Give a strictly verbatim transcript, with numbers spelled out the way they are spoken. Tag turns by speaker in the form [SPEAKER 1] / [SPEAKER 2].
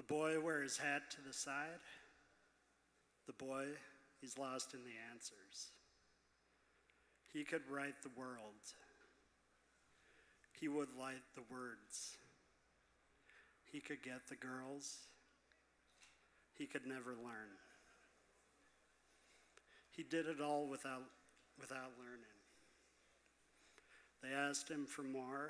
[SPEAKER 1] The boy wears his hat to the side. The boy, he's lost in the answers. He could write the world. He would light the words. He could get the girls. He could never learn. He did it all without, without learning. They asked him for more.